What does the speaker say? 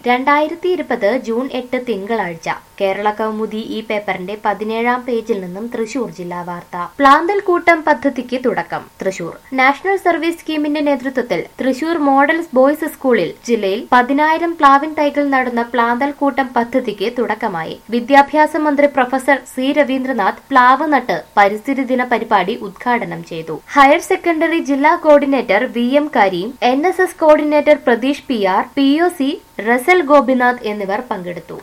2020 June 8 തിങ്കളാഴ്ച കേരള കൗമുദി ഈ പേപ്പറിന്റെ 17-ാം പേജിൽ നിന്നും തൃശൂർ ജില്ലാ വാർത്ത. പ്ലാന്തൽ കൂട്ടം പദ്ധതിക്ക് തുടക്കം. തൃശൂർ നാഷണൽ സർവീസ് സ്കീമിന്റെ നേതൃത്വത്തിൽ തൃശൂർ മോഡൽസ് ബോയ്സ് സ്കൂളിൽ ജില്ലയിൽ 10,000 പ്ലാവിൻ തൈകൾ നടുന്ന പ്ലാന്തൽ കൂട്ടം പദ്ധതിക്ക് തുടക്കമായി. വിദ്യാഭ്യാസ മന്ത്രി പ്രൊഫസർ സി രവീന്ദ്രനാഥ് പ്ലാവ് നട്ട് പരിസ്ഥിതി ദിന പരിപാടി ഉദ്ഘാടനം ചെയ്തു. ഹയർ സെക്കൻഡറി ജില്ലാ coordinator VM Karim, NSS coordinator Pratheesh PR, POC Rasal Gopinath എന്നിവർ പങ്കെടുത്തു.